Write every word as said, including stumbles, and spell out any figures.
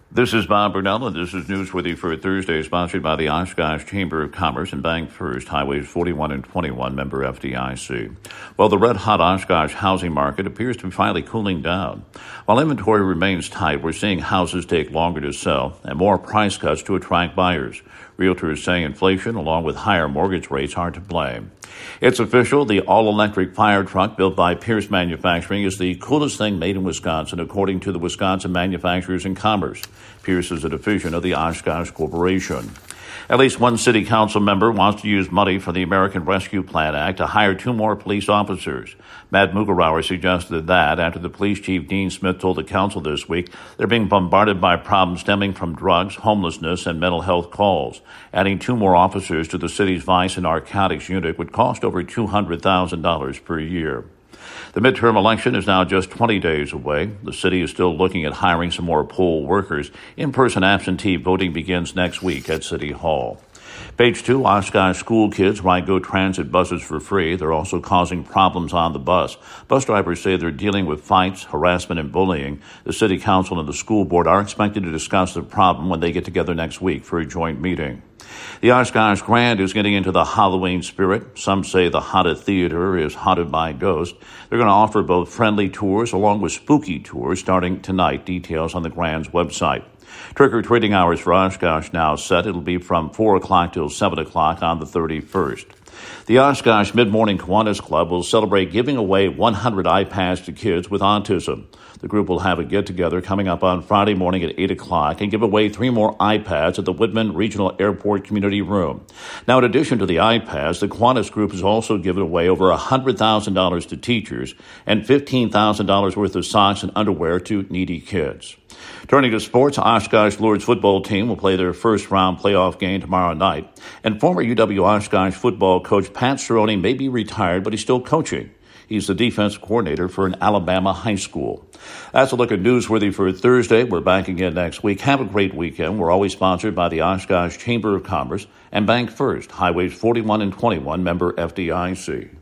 This is Bob Burnell, and this is Newsworthy for Thursday, sponsored by the Oshkosh Chamber of Commerce and Bank First, Highways forty-one and twenty-one, member F D I C. Well, the red-hot Oshkosh housing market appears to be finally cooling down. While inventory remains tight, we're seeing houses take longer to sell and more price cuts to attract buyers. Realtors say inflation, along with higher mortgage rates, are to blame. It's official. The all-electric fire truck built by Pierce Manufacturing is the coolest thing made in Wisconsin, according to the Wisconsin Manufacturers and Commerce. Pierce is a division of the Oshkosh Corporation. At least one city council member wants to use money from the American Rescue Plan Act to hire two more police officers. Matt Mugelauer suggested that after the police chief, Dean Smith, told the council this week they're being bombarded by problems stemming from drugs, homelessness, and mental health calls. Adding two more officers to the city's vice and narcotics unit would cost over two hundred thousand dollars per year. The midterm election is now just twenty days away. The city is still looking at hiring some more poll workers. In-person absentee voting begins next week at City Hall. Page two, Oshkosh school kids ride GO Transit buses for free. They're also causing problems on the bus. Bus drivers say they're dealing with fights, harassment, and bullying. The city council and the school board are expected to discuss the problem when they get together next week for a joint meeting. The Oshkosh Grand is getting into the Halloween spirit. Some say the haunted theater is haunted by ghosts. They're going to offer both friendly tours along with spooky tours starting tonight. Details on the Grand's website. Trick-or-treating hours for Oshkosh now set. It'll be from four o'clock till seven o'clock on the thirty-first. The Oshkosh Mid-Morning Kiwanis Club will celebrate giving away one hundred iPads to kids with autism. The group will have a get-together coming up on Friday morning at eight o'clock and give away three more iPads at the Whitman Regional Airport Community Room. Now, in addition to the iPads, the Kiwanis group has also given away over one hundred thousand dollars to teachers and fifteen thousand dollars worth of socks and underwear to needy kids. Turning to sports, Oshkosh Lourdes football team will play their first-round playoff game tomorrow night. And former U W Oshkosh football coach Pat Cerrone may be retired, but he's still coaching. He's the defensive coordinator for an Alabama high school. That's a look at Newsworthy for Thursday. We're back again next week. Have a great weekend. We're always sponsored by the Oshkosh Chamber of Commerce and Bank First, Highways forty-one and twenty-one, member F D I C.